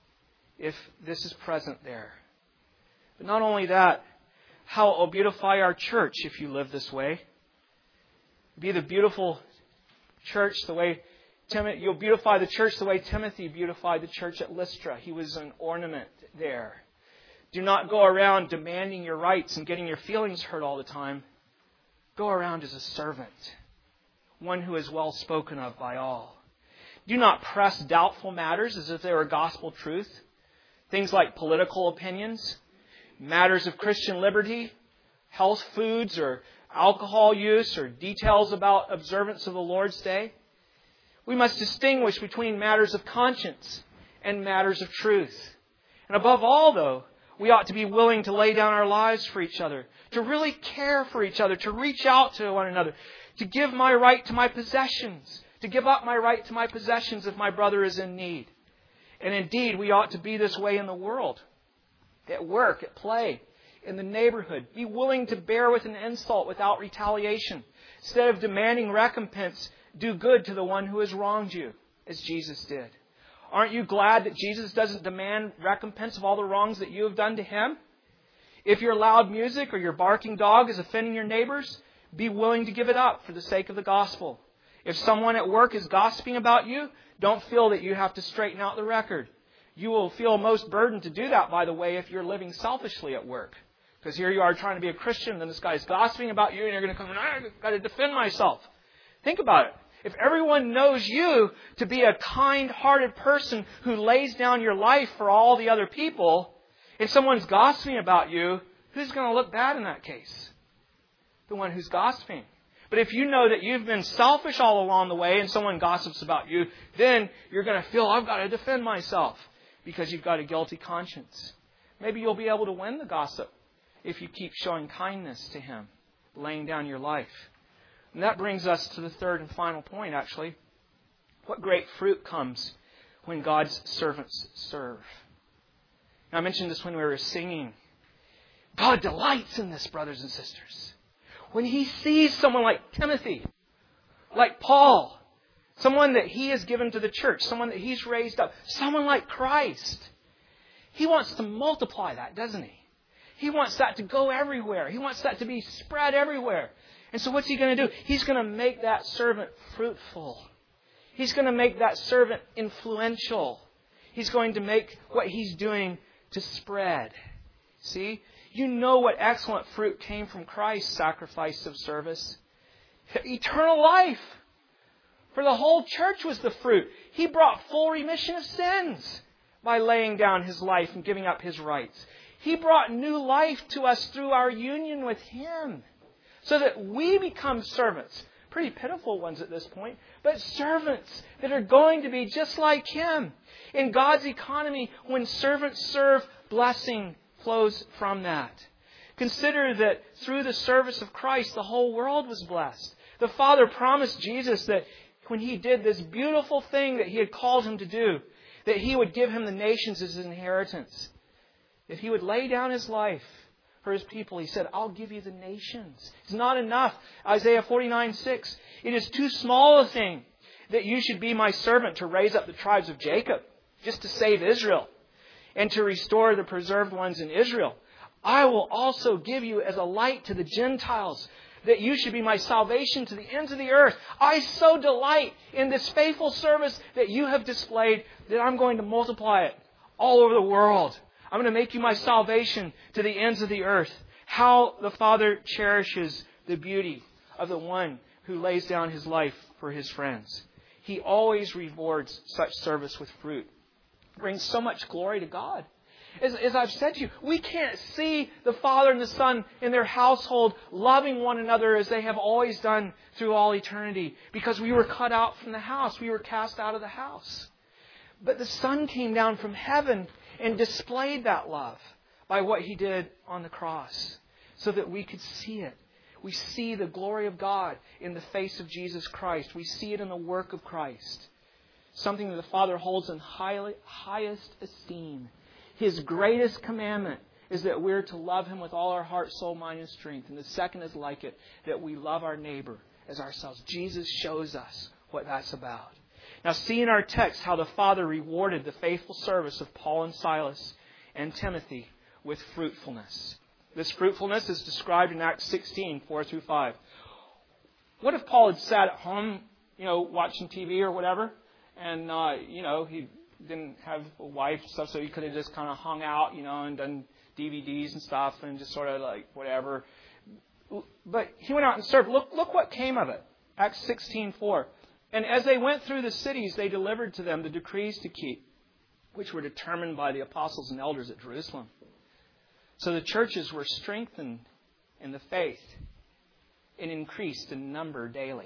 if this is present there. But not only that, how it will beautify our church if you live this way. Be the beautiful church the way Timothy, you'll beautify the church the way Timothy beautified the church at Lystra. He was an ornament there. Do not go around demanding your rights and getting your feelings hurt all the time. Go around as a servant. one who is well spoken of by all. Do not press doubtful matters as if they were gospel truth. Things like political opinions, matters of Christian liberty, health foods or alcohol use, or details about observance of the Lord's Day. We must distinguish between matters of conscience and matters of truth. And above all, though, we ought to be willing to lay down our lives for each other, to really care for each other, to reach out to one another, to give my right to my possessions, to give up my right to my possessions if my brother is in need. And indeed, we ought to be this way in the world, at work, at play, in the neighborhood. Be willing to bear with an insult without retaliation. Instead of demanding recompense, do good to the one who has wronged you, as Jesus did. Aren't you glad that Jesus doesn't demand recompense of all the wrongs that you have done to Him? If your loud music or your barking dog is offending your neighbors, be willing to give it up for the sake of the gospel. If someone at work is gossiping about you, don't feel that you have to straighten out the record. You will feel most burdened to do that, by the way, if you're living selfishly at work. Because here you are trying to be a Christian, and this guy's gossiping about you, and you're going to come, I've got to defend myself. Think about it. If everyone knows you to be a kind-hearted person who lays down your life for all the other people, if someone's gossiping about you, who's going to look bad in that case? The one who's gossiping. But if you know that you've been selfish all along the way and someone gossips about you, then you're going to feel, I've got to defend myself because you've got a guilty conscience. Maybe you'll be able to win the gossip if you keep showing kindness to him, laying down your life. And that brings us to the third and final point, actually. What great fruit comes when God's servants serve. Now, I mentioned this when we were singing. God delights in this, brothers and sisters. When He sees someone like Timothy, like Paul, someone that He has given to the church, someone that He's raised up, someone like Christ, He wants to multiply that, doesn't He? He wants that to go everywhere. He wants that to be spread everywhere. And so what's He going to do? He's going to make that servant fruitful. He's going to make that servant influential. He's going to make what he's doing to spread. See? You know what excellent fruit came from Christ's sacrifice of service. Eternal life. For the whole church was the fruit. He brought full remission of sins by laying down His life and giving up His rights. He brought new life to us through our union with Him, so that we become servants. Pretty pitiful ones at this point, but servants that are going to be just like Him. In God's economy, when servants serve, blessing flows from that. Consider that through the service of Christ, the whole world was blessed. The Father promised Jesus that when He did this beautiful thing that He had called Him to do, that He would give Him the nations as His inheritance. If He would lay down His life for His people, He said, I'll give you the nations. It's not enough. Isaiah forty-nine six. It is too small a thing that you should be my servant to raise up the tribes of Jacob, just to save Israel, and to restore the preserved ones in Israel. I will also give you as a light to the Gentiles, that you should be my salvation to the ends of the earth. I so delight in this faithful service that you have displayed that I'm going to multiply it all over the world. I'm going to make you my salvation to the ends of the earth. How the Father cherishes the beauty of the one who lays down his life for his friends. He always rewards such service with fruit. It brings so much glory to God. As, as I've said to you, we can't see the Father and the Son in their household loving one another as they have always done through all eternity, because we were cut out from the house. We were cast out of the house. But the Son came down from heaven and displayed that love by what He did on the cross, so that we could see it. We see the glory of God in the face of Jesus Christ. We see it in the work of Christ. Something that the Father holds in highly, highest esteem. His greatest commandment is that we're to love Him with all our heart, soul, mind, and strength. And the second is like it, that we love our neighbor as ourselves. Jesus shows us what that's about. Now, see in our text how the Father rewarded the faithful service of Paul and Silas and Timothy with fruitfulness. This fruitfulness is described in Acts sixteen, four through five. What if Paul had sat at home, you know, watching T V or whatever, and, uh, you know, he didn't have a wife and stuff, so he could have just kind of hung out, you know, and done D V Ds and stuff and just sort of like whatever. But he went out and served. Look, look what came of it. Acts sixteen four. And as they went through the cities, they delivered to them the decrees to keep, which were determined by the apostles and elders at Jerusalem. So the churches were strengthened in the faith and increased in number daily.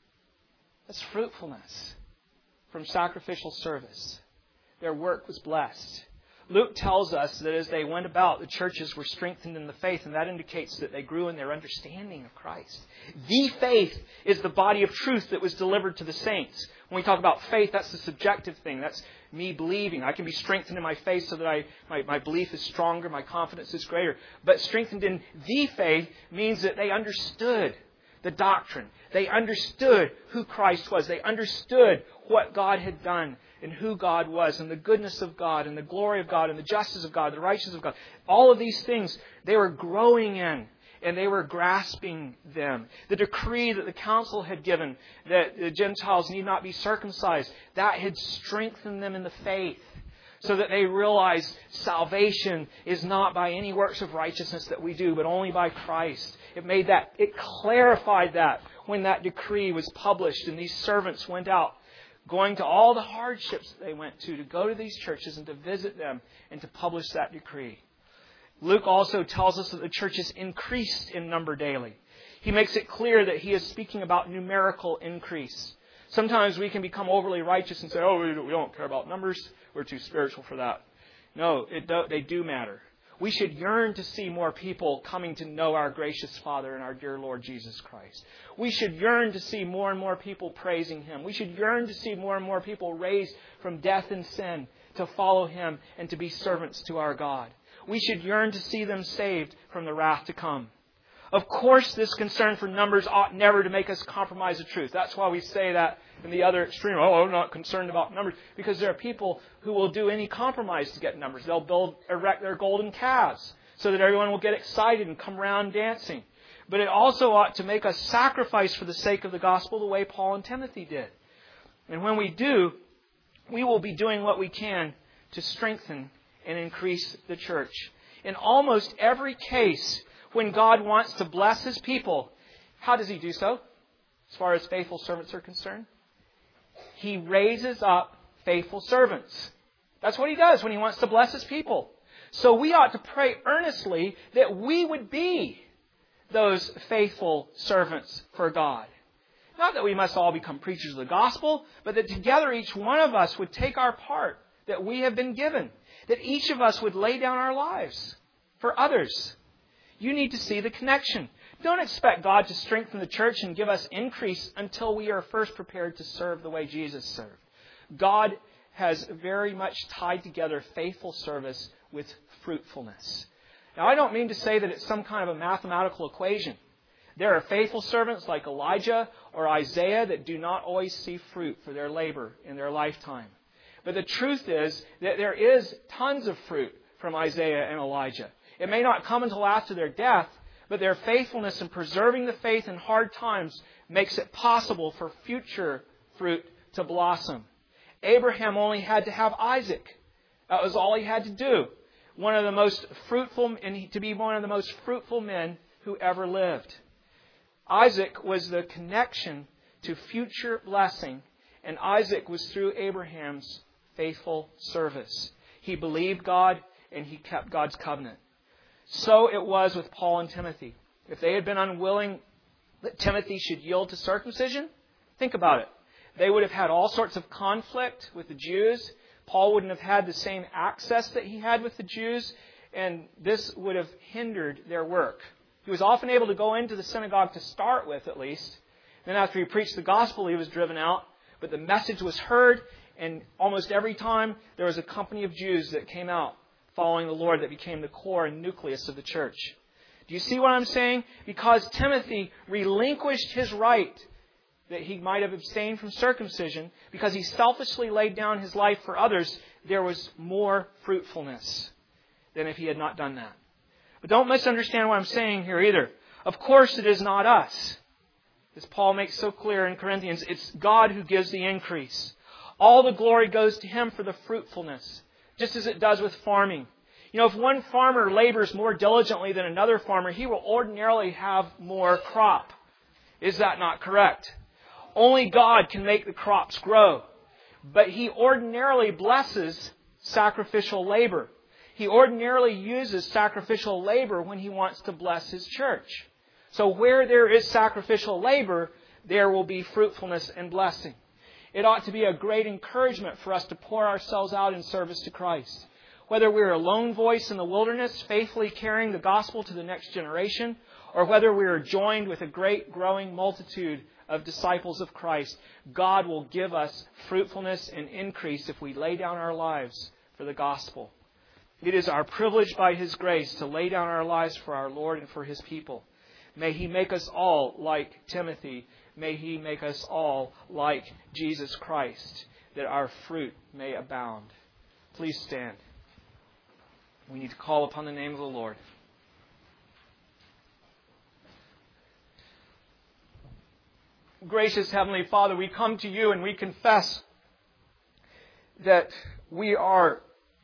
That's fruitfulness from sacrificial service. Their work was blessed. Luke tells us that as they went about, the churches were strengthened in the faith, and that indicates that they grew in their understanding of Christ. The faith is the body of truth that was delivered to the saints. When we talk about faith, that's the subjective thing. That's me believing. I can be strengthened in my faith so that I, my, my belief is stronger, my confidence is greater. But strengthened in the faith means that they understood the doctrine. They understood who Christ was. They understood what God had done and who God was and the goodness of God and the glory of God and the justice of God, the righteousness of God. All of these things they were growing in and they were grasping them. The decree that the council had given that the Gentiles need not be circumcised, that had strengthened them in the faith so that they realized salvation is not by any works of righteousness that we do, but only by Christ. It made that, it clarified that when that decree was published and these servants went out, going to all the hardships that they went to, to go to these churches and to visit them and to publish that decree. Luke also tells us that the churches increased in number daily. He makes it clear that he is speaking about numerical increase. Sometimes we can become overly righteous and say, oh, we don't care about numbers. We're too spiritual for that. No, it do, they do matter. We should yearn to see more people coming to know our gracious Father and our dear Lord Jesus Christ. We should yearn to see more and more people praising Him. We should yearn to see more and more people raised from death and sin to follow Him and to be servants to our God. We should yearn to see them saved from the wrath to come. Of course, this concern for numbers ought never to make us compromise the truth. That's why we say that in the other extreme. Oh, I'm not concerned about numbers. Because there are people who will do any compromise to get numbers. They'll build, erect their golden calves so that everyone will get excited and come around dancing. But it also ought to make us sacrifice for the sake of the gospel the way Paul and Timothy did. And when we do, we will be doing what we can to strengthen and increase the church. In almost every case, when God wants to bless His people, how does He do so? As far as faithful servants are concerned, He raises up faithful servants. That's what He does when He wants to bless His people. So we ought to pray earnestly that we would be those faithful servants for God. Not that we must all become preachers of the gospel, but that together each one of us would take our part that we have been given. That each of us would lay down our lives for others. You need to see the connection. Don't expect God to strengthen the church and give us increase until we are first prepared to serve the way Jesus served. God has very much tied together faithful service with fruitfulness. Now, I don't mean to say that it's some kind of a mathematical equation. There are faithful servants like Elijah or Isaiah that do not always see fruit for their labor in their lifetime. But the truth is that there is tons of fruit from Isaiah and Elijah. It may not come until after their death, but their faithfulness in preserving the faith in hard times makes it possible for future fruit to blossom. Abraham only had to have Isaac. That was all he had to do. One of the most fruitful, and to be one of the most fruitful men who ever lived. Isaac was the connection to future blessing, and Isaac was through Abraham's faithful service. He believed God and he kept God's covenant. So it was with Paul and Timothy. If they had been unwilling that Timothy should yield to circumcision, think about it. They would have had all sorts of conflict with the Jews. Paul wouldn't have had the same access that he had with the Jews, and this would have hindered their work. He was often able to go into the synagogue to start with, at least. Then after he preached the gospel, he was driven out. But the message was heard, and almost every time there was a company of Jews that came out following the Lord that became the core and nucleus of the church. Do you see what I'm saying? Because Timothy relinquished his right that he might have abstained from circumcision, because he selfishly laid down his life for others, there was more fruitfulness than if he had not done that. But don't misunderstand what I'm saying here either. Of course it is not us. As Paul makes so clear in Corinthians, it's God who gives the increase. All the glory goes to Him for the fruitfulness, just as it does with farming. You know, if one farmer labors more diligently than another farmer, he will ordinarily have more crop. Is that not correct? Only God can make the crops grow. But He ordinarily blesses sacrificial labor. He ordinarily uses sacrificial labor when He wants to bless His church. So where there is sacrificial labor, there will be fruitfulness and blessing. It ought to be a great encouragement for us to pour ourselves out in service to Christ. Whether we're a lone voice in the wilderness, faithfully carrying the gospel to the next generation, or whether we are joined with a great growing multitude of disciples of Christ, God will give us fruitfulness and increase if we lay down our lives for the gospel. It is our privilege by His grace to lay down our lives for our Lord and for His people. May He make us all like Timothy. May He make us all like Jesus Christ, that our fruit may abound. Please stand. We need to call upon the name of the Lord. Gracious Heavenly Father, we come to You and we confess that we are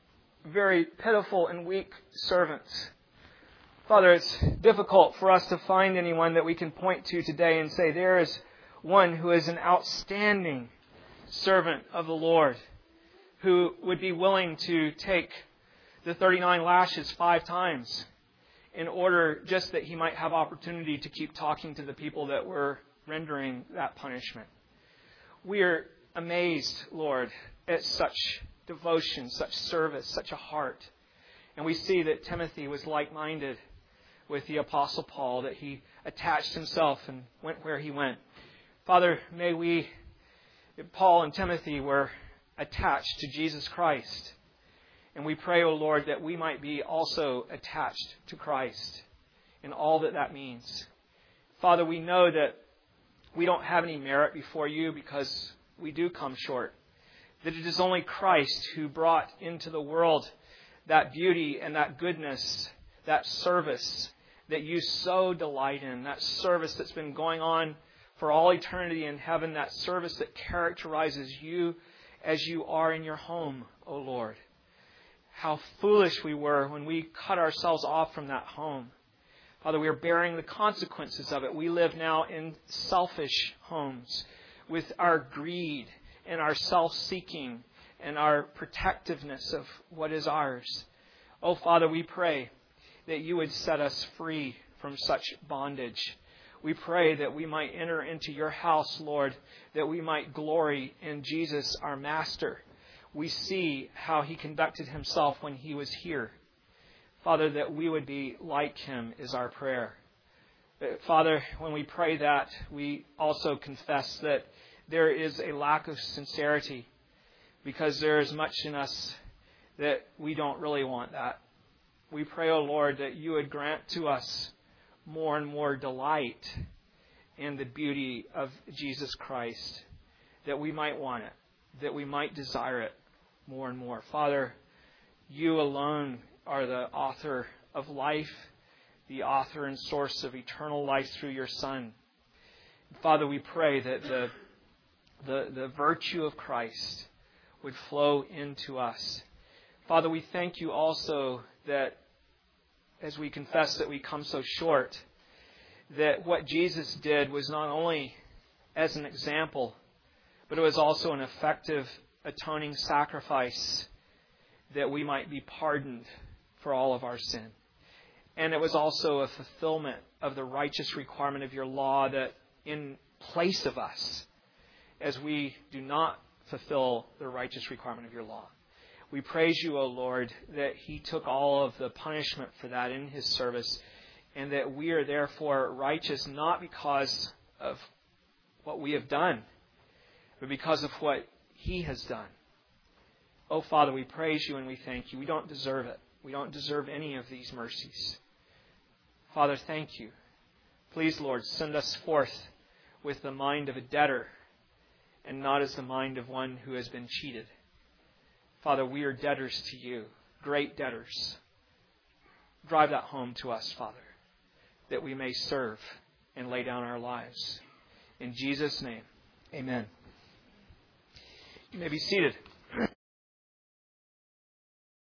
very pitiful and weak servants. Father, it's difficult for us to find anyone that we can point to today and say, there is one who is an outstanding servant of the Lord, who would be willing to take the thirty-nine lashes five times in order just that he might have opportunity to keep talking to the people that were rendering that punishment. We are amazed, Lord, at such devotion, such service, such a heart. And we see that Timothy was like-minded with the Apostle Paul, that he attached himself and went where he went. Father, may we, Paul and Timothy were attached to Jesus Christ. And we pray, O Lord, that we might be also attached to Christ in all that that means. Father, we know that we don't have any merit before You because we do come short. That it is only Christ who brought into the world that beauty and that goodness, that service that You so delight in, that service that's been going on for all eternity in heaven, that service that characterizes You as You are in Your home, O Lord. How foolish we were when we cut ourselves off from that home. Father, we are bearing the consequences of it. We live now in selfish homes with our greed and our self-seeking and our protectiveness of what is ours. Oh, Father, we pray that You would set us free from such bondage. We pray that we might enter into Your house, Lord, that we might glory in Jesus, our Master. We see how He conducted Himself when He was here. Father, that we would be like Him is our prayer. Father, when we pray that, we also confess that there is a lack of sincerity because there is much in us that we don't really want that. We pray, O Lord, that You would grant to us more and more delight in the beauty of Jesus Christ, that we might want it, that we might desire it more and more. Father, You alone are the author of life, the author and source of eternal life through Your Son. Father, we pray that the, the, the virtue of Christ would flow into us. Father, we thank You also that as we confess that we come so short, that what Jesus did was not only as an example, but it was also an effective atoning sacrifice that we might be pardoned for all of our sin. And it was also a fulfillment of the righteous requirement of Your law that in place of us, as we do not fulfill the righteous requirement of Your law. We praise You, O Lord, that He took all of the punishment for that in His service, and that we are therefore righteous not because of what we have done, but because of what He has done. Oh, Father, we praise You and we thank You. We don't deserve it. We don't deserve any of these mercies. Father, thank You. Please, Lord, send us forth with the mind of a debtor and not as the mind of one who has been cheated. Father, we are debtors to You, great debtors. Drive that home to us, Father, that we may serve and lay down our lives. In Jesus' name, amen. You may be seated.